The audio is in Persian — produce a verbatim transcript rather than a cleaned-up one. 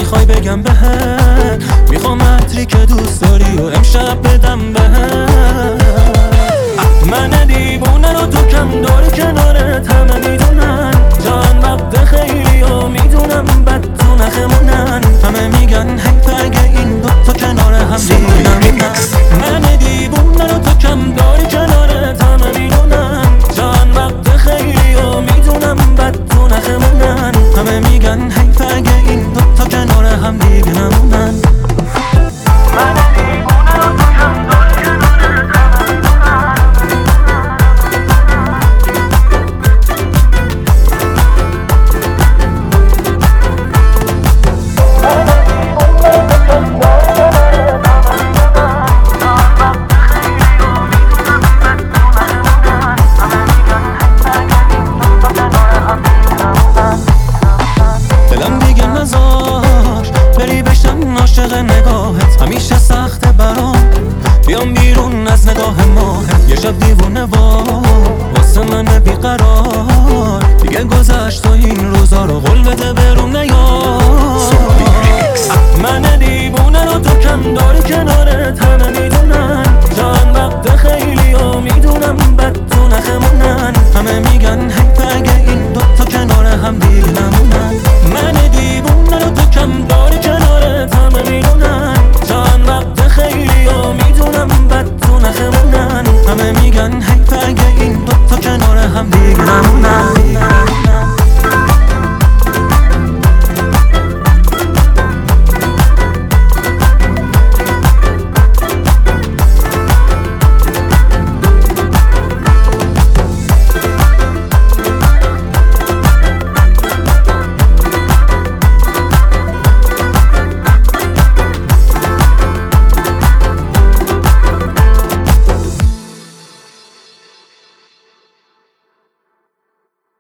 میخوای بگم بهت میخوام عطری که دوست داری و امشب بدم بهت. من دیوونه رو تو کم داری کنارت همه میدونن، چند وقت خیلی ها میدونم بد تو نخمونن. همه میگن حیف اگه این دوتا کنار هم دیگه. من دیوونه رو تو کم داری کنارت همه میدونن، چند وقت خیلی ها میدونم بد تو نخمونن. همه میگن حیف اگه این دوتا کنار هم دیگه نمونن. من دیوونه رو تو کم داری کنارت همه میدونن. دلم دیگه نذار بری بشم عاشق نگاهت، همیشه سخته برام بیام بیرون از نگاه ماهت. یه شب دیوونه واسه من بیقرار، دیگه گذشت و این روزا رو قول بده برام نیار. من دیوونه رو تو کم داری کنارت همه میدونن، چند وقت خیلی ها میدونم بد تو نخمونن. همه میگن حیف اگه این دوتا کنار هم دیگه نمونن. من دیوونه رو تو کم داری کنارت همه میدونن، چند وقت خیلی ها میدونم بد تو نخمونن. همه میگن حیف اگه این دوتا کنار هم دیگه نمونن.